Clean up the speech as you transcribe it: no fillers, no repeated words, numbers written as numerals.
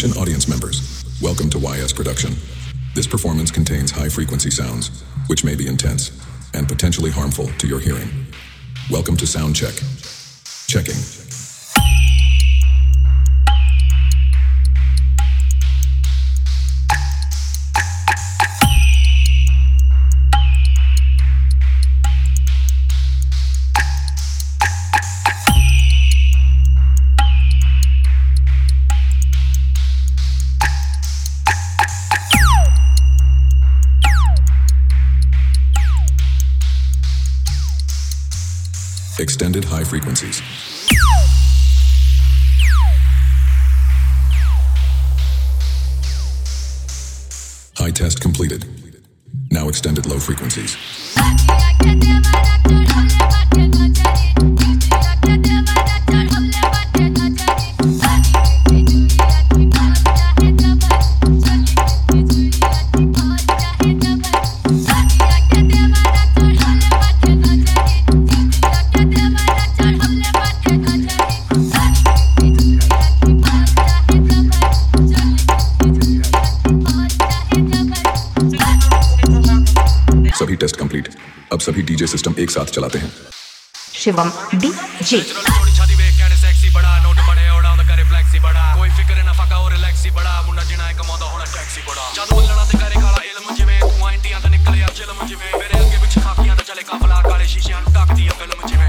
Attention audience members, welcome to YS Production. This performance contains high-frequency sounds, which may be intense and potentially harmful to your hearing. Welcome to Sound Check. Checking. Extended high frequencies. High test completed. Now extended low frequencies. सभी test complete. अब सभी DJ system एक साथ चलाते हैं। Shivam DJ. कोई फिक्र ना फका और रिलैक्सी बड़ा मुंडा जिना है कमांदा होना टैक्सी बड़ा जद बोलना ते करे काला इल्म जिवें तू इंडिया दा निकले आ चिल्म जिवें मेरे अगे पिछे खाकियां दा चले काफला काले शीशियां नु ढक दी फिल्म जिवें